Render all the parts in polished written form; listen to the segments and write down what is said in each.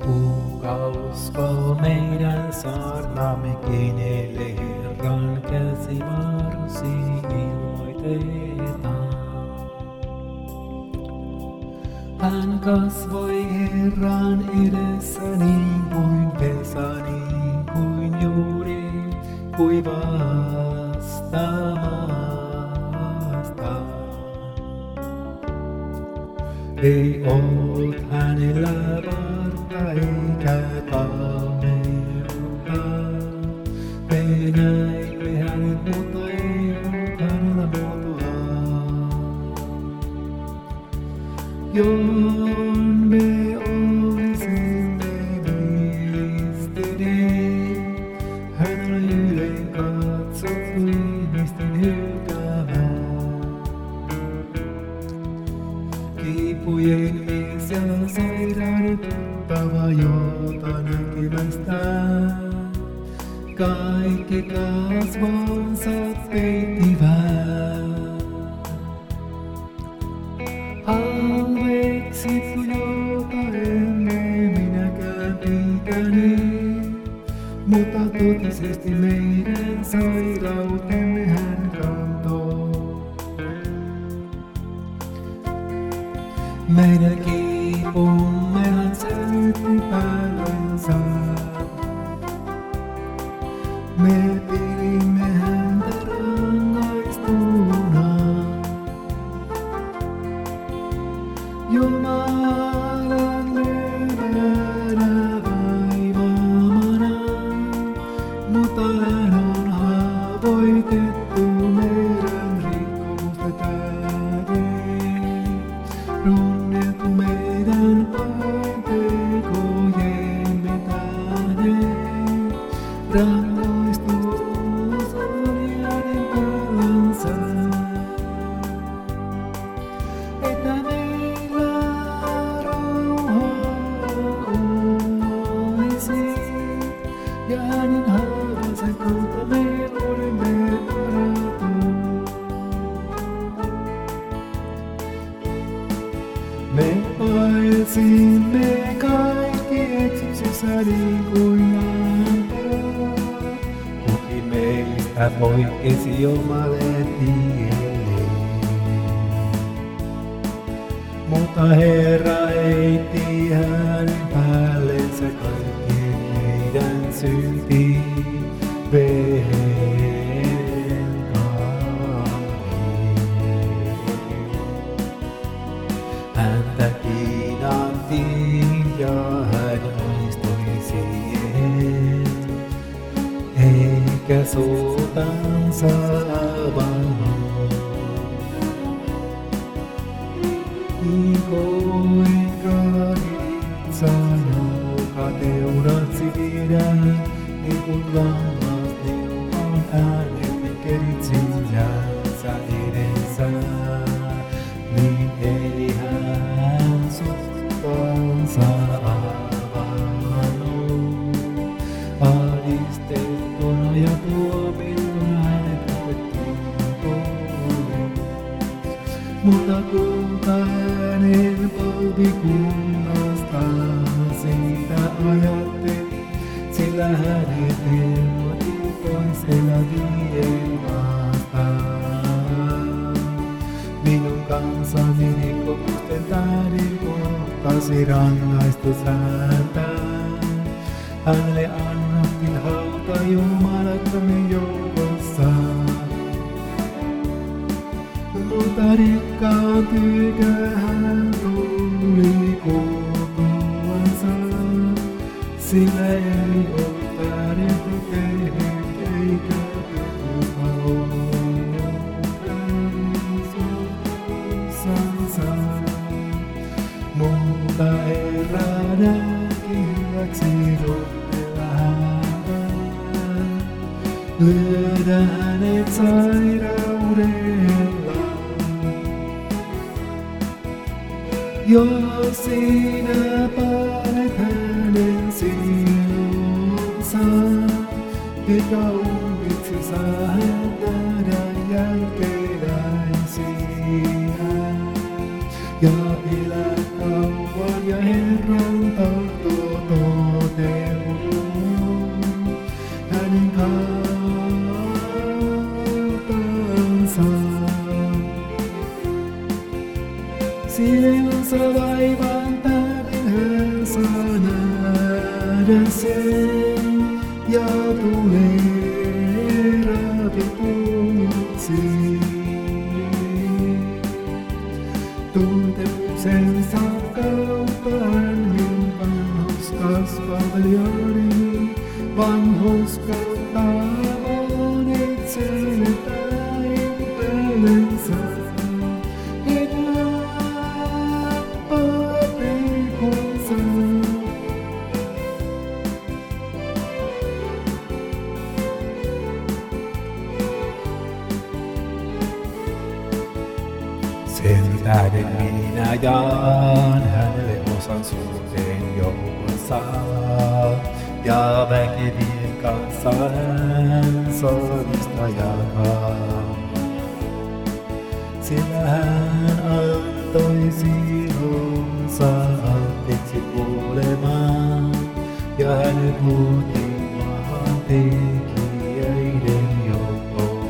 Kuka uskoo meidän saarnaamme, kenelle Herran käsivarsi ilmoitetaan. Hän kasvoi Herran edessä niin kuin pesä, niin kuin juuri kuivasta maasta. Ei ollut hänellä vartta eikä kauneutta. Me näimme hänet, mutta ei ollut hänellä muotoa. Jon me olisimme mielistyneet, hän oli ylen katsottu ihmisten hylkäävää. Kipujen mies ja sairauden tuttava, jota näkemästään kaikki kasvonsa peittivät. Halveksittu, jota emme minäkään pitäneet, mutta totisesti meidän sairautemme hän kantoi. Meidän kipumme hän sälytti päällänsä. Me pidimme häntä rangaistuna. Jumalan lyöneenä vaivaamana, mutta hän on haavoitettu meidän rikkomusten tähden. Runneltu meidän paintekojemme tähden. Rangaistus oli hänen päällänsä. Että meillä rauha olisi, ja hänen haavansa kautta me olemme parantu. Me pailsimme kaikki etsiksessä niin kuin lampaat. Kukin meistä poikkesi omalle tielle. Mutta Herra heitti hänen päällensä kaikkien meidän synti veden kaaveen. Häntä kiinattiin ja hän istui siihen, eikä suutansa avannut. Kuinka itsa, joka teurasi viedään, niin kuin lammas neuvon äänet, niin keritsi jäänsä edensä. Niin ei hän sukkansa avannut. Alistettuna ja tuomittuna hänet otettiin pois. Mutta kultainen polvikunnastaan siitä ajatteli, sillä hänet ilmoitti pois elävien maasta. Minun kansani rikkomusten tähden kohtasi rangaistus häntä. Hänelle annettiin hauta jumalattomien joukossa. Mutta rikkaan tyykö hän tuli kuultuansa, sillä ei ollut väärin tehnyt eikä kuka ollut kansansa. Mutta Herra näki hyväksi rohkella häntä, lyödä hänet sairaudella. Jos sinä panet hänen sielunsa, eikä uudiksi saa hän nähdä jälkeläisiä. Ja elää kauan ja Herran tahto nähdä sen ja tulee ravituksi. Tuntemuksensa kautta hänen vanhus kasvavaliani, vanhus kautta monet selpäin pelensä. Sen tähden minä jaan hänelle osan suurten joukossa, ja väkevien kanssa hän sormista jakaa. Sillä hän antoi sielunsa anteeksi kuolemaan, ja hänet luotiin maan tekijöiden joukkoon.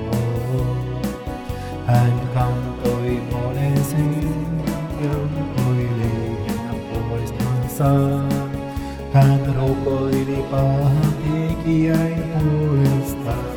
Hän kantoi monen synnyn oileena poistansa. Hän rukoili pahan tekijäin puolestaan.